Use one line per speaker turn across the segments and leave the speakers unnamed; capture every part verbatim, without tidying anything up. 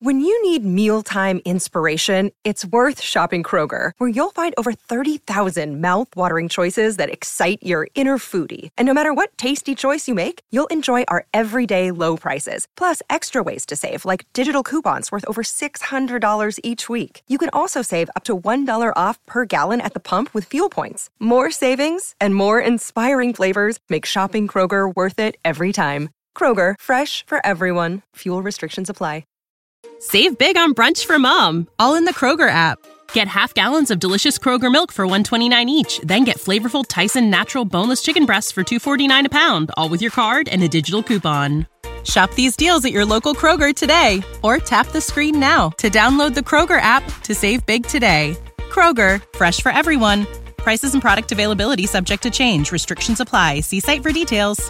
When you need mealtime inspiration, it's worth shopping Kroger, where you'll find over thirty thousand mouth-watering choices that excite your inner foodie. And no matter what tasty choice you make, you'll enjoy our everyday low prices, plus extra ways to save, like digital coupons worth over six hundred dollars each week. You can also save up to one dollar off per gallon at the pump with fuel points. More savings and more inspiring flavors make shopping Kroger worth it every time. Kroger, fresh for everyone. Fuel restrictions apply.
Save big on brunch for mom, all in the Kroger app. Get half gallons of delicious Kroger milk for one dollar and twenty-nine cents each. Then get flavorful Tyson natural boneless chicken breasts for two dollars and forty-nine cents a pound, all with your card and a digital coupon. Shop these deals at your local Kroger today, or tap the screen now to download the Kroger app to save big today. Kroger, fresh for everyone. Prices and product availability subject to change. Restrictions apply. See site for details.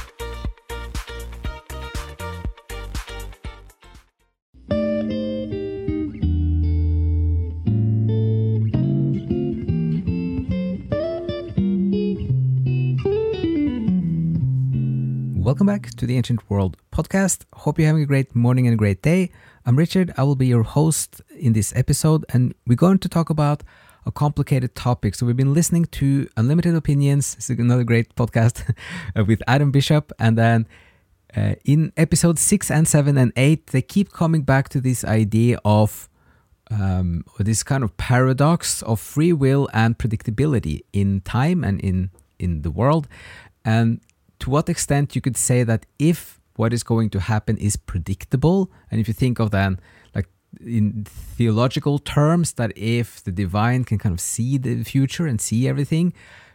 Welcome back to the Ancient World podcast. Hope you're having a great morning and a great day. I'm Richard. I will be your host in this episode, and we're going to talk about a complicated topic. So we've been listening to Unlimited Opinions. This is another great podcast with Adam Bishop. And then uh, in episode six and seven and eight, they keep coming back to this idea of um, this kind of paradox of free will and predictability in time and in, in the world. And to what extent you could say that if what is going to happen is predictable, and if you think of then like in theological terms, that if the divine can kind of see the future and see everything,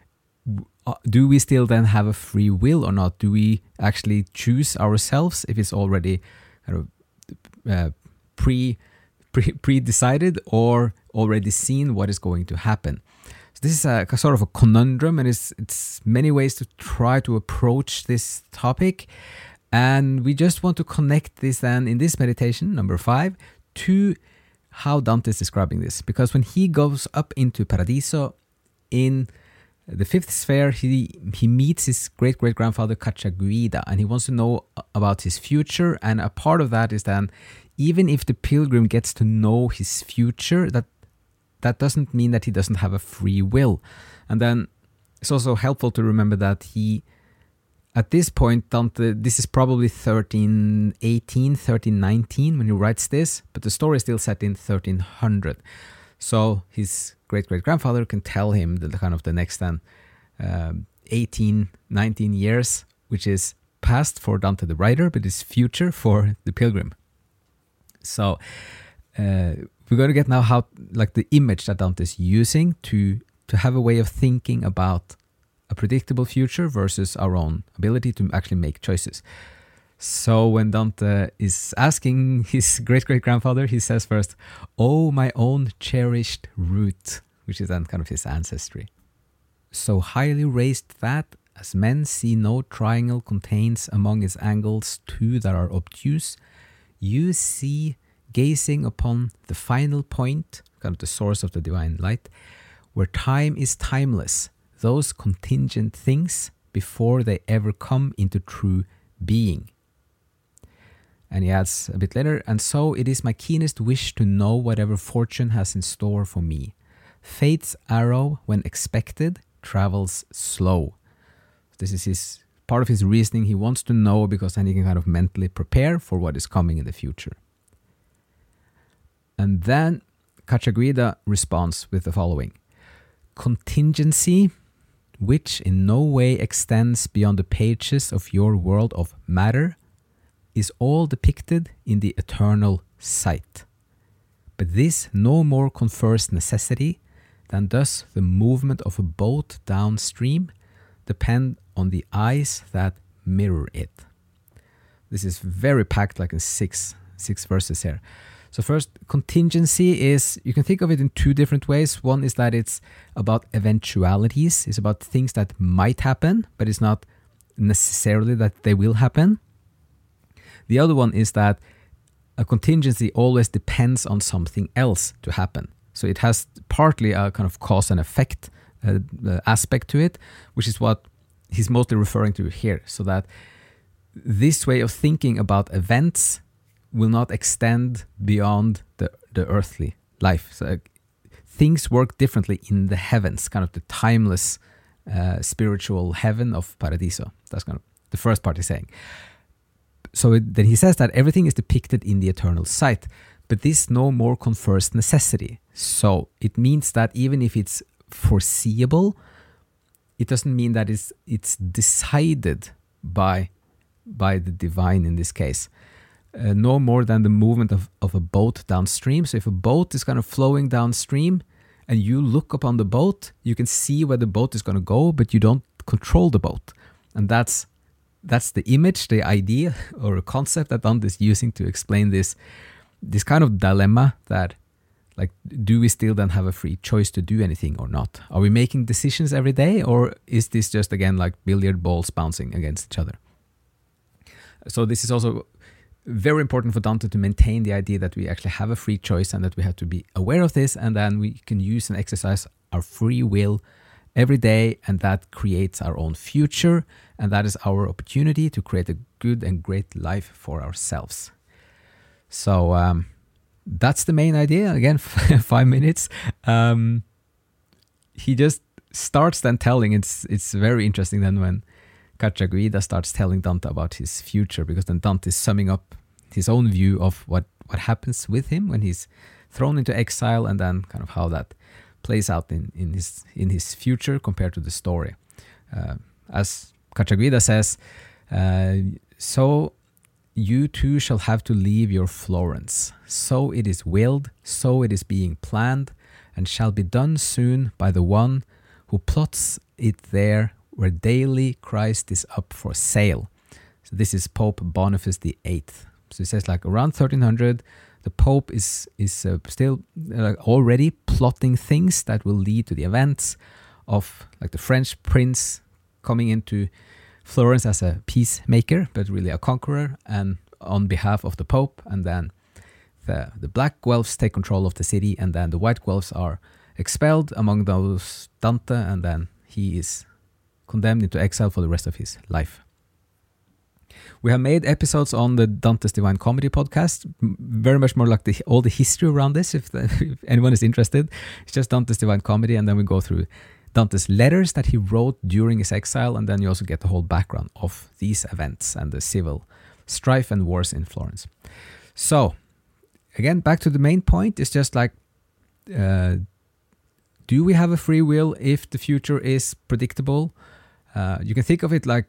do we still then have a free will or not? Do we actually choose ourselves if it's already kind of uh, pre, pre pre-decided or already seen what is going to happen? So this is a, a sort of a conundrum, and it's it's many ways to try to approach this topic. And we just want to connect this then in this meditation, number five, to how Dante is describing this. Because when he goes up into Paradiso in the fifth sphere, he he meets his great-great-grandfather Cacciaguida, and he wants to know about his future. And a part of that is then, even if the pilgrim gets to know his future, that that doesn't mean that he doesn't have a free will. And then it's also helpful to remember that he, at this point, Dante, this is probably thirteen eighteen, thirteen nineteen when he writes this, but the story is still set in thirteen hundred. So his great-great-grandfather can tell him the kind of the next then um, eighteen, nineteen years, which is past for Dante the writer, but is future for the pilgrim. So uh, we're going to get now how, like the image that Dante is using to to have a way of thinking about a predictable future versus our own ability to actually make choices. So when Dante is asking his great-great-grandfather, he says first, "Oh, my own cherished root," which is then kind of his ancestry. "So highly raised that, as men see no triangle contains among its angles two that are obtuse, you see, gazing upon the final point, kind of the source of the divine light, where time is timeless, those contingent things before they ever come into true being." And he adds a bit later, "And so it is my keenest wish to know whatever fortune has in store for me. Fate's arrow, when expected, travels slow." This is his part of his reasoning. He wants to know because then he can kind of mentally prepare for what is coming in the future. And then Cacciaguida responds with the following: "Contingency, which in no way extends beyond the pages of your world of matter, is all depicted in the eternal sight. But this no more confers necessity than does the movement of a boat downstream depend on the eyes that mirror it." This is very packed, like in six six verses here. So first, contingency is, you can think of it in two different ways. One is that it's about eventualities. It's about things that might happen, but it's not necessarily that they will happen. The other one is that a contingency always depends on something else to happen. So it has partly a kind of cause and effect uh, aspect to it, which is what he's mostly referring to here. So that this way of thinking about events will not extend beyond the, the earthly life. So uh, things work differently in the heavens, kind of the timeless uh, spiritual heaven of Paradiso. That's kind of the first part he's saying. So it, then he says that everything is depicted in the eternal sight, but this no more confers necessity. So it means that even if it's foreseeable, it doesn't mean that it's it's decided by by the divine in this case. Uh, no more than the movement of, of a boat downstream. So if a boat is kind of flowing downstream and you look upon the boat, you can see where the boat is going to go, but you don't control the boat. And that's that's the image, the idea or a concept that Dante is using to explain this this kind of dilemma that, like, do we still then have a free choice to do anything or not? Are we making decisions every day, or is this just, again, like billiard balls bouncing against each other? So this is also very important for Dante to maintain the idea that we actually have a free choice and that we have to be aware of this, and then we can use and exercise our free will every day, and that creates our own future, and that is our opportunity to create a good and great life for ourselves. So um, that's the main idea. Again, five minutes. Um, he just starts then telling, it's it's very interesting then when Cacciaguida starts telling Dante about his future, because then Dante is summing up his own view of what, what happens with him when he's thrown into exile, and then kind of how that plays out in, in his in his future compared to the story. Uh, as Cacciaguida says, uh, so you too shall have to leave your Florence. So it is willed, so it is being planned, and shall be done soon by the one who plots it there, where daily Christ is up for sale. So this is Pope Boniface the eighth. So he says, like, around thirteen hundred, the Pope is is uh, still uh, already plotting things that will lead to the events of, like, the French prince coming into Florence as a peacemaker, but really a conqueror, and on behalf of the Pope. And then the, the black Guelphs take control of the city, and then the white Guelphs are expelled, among those Dante, and then he is condemned into exile for the rest of his life. We have made episodes on the Dante's Divine Comedy podcast, very much more like the, all the history around this, if, the, if anyone is interested. It's just Dante's Divine Comedy, and then we go through Dante's letters that he wrote during his exile, and then you also get the whole background of these events and the civil strife and wars in Florence. So, again, back to the main point, it's just like, uh, do we have a free will if the future is predictable? Uh, you can think of it like,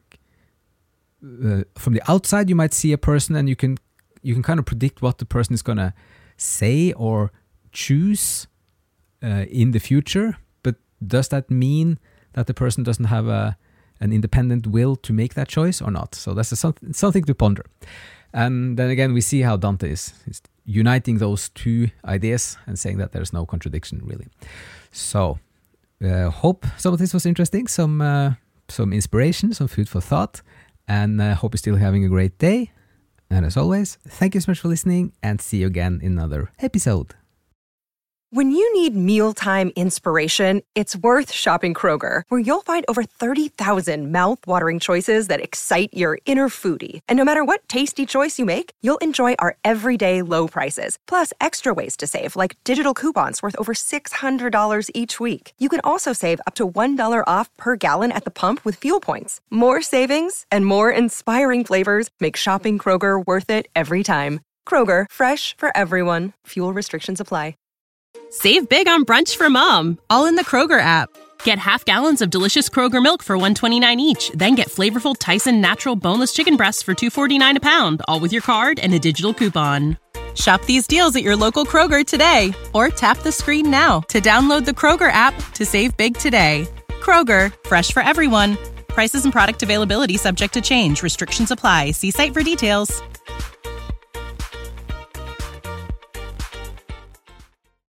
uh, from the outside, you might see a person and you can you can kind of predict what the person is going to say or choose uh, in the future. But does that mean that the person doesn't have a an independent will to make that choice or not? So that's a, something, something to ponder. And then again, we see how Dante is, is uniting those two ideas and saying that there's no contradiction, really. So, uh, hope some of this was interesting, some uh, some inspiration, some food for thought, and uh, hope you're still having a great day. And as always, thank you so much for listening, and see you again in another episode.
When you need mealtime inspiration, it's worth shopping Kroger, where you'll find over thirty thousand mouth-watering choices that excite your inner foodie. And no matter what tasty choice you make, you'll enjoy our everyday low prices, plus extra ways to save, like digital coupons worth over six hundred dollars each week. You can also save up to one dollar off per gallon at the pump with fuel points. More savings and more inspiring flavors make shopping Kroger worth it every time. Kroger, fresh for everyone. Fuel restrictions apply.
Save big on brunch for mom, all in the Kroger app. Get half gallons of delicious Kroger milk for one dollar and twenty-nine cents each. Then get flavorful Tyson natural boneless chicken breasts for two dollars and forty-nine cents a pound, all with your card and a digital coupon. Shop these deals at your local Kroger today, or tap the screen now to download the Kroger app to save big today. Kroger, fresh for everyone. Prices and product availability subject to change. Restrictions apply. See site for details.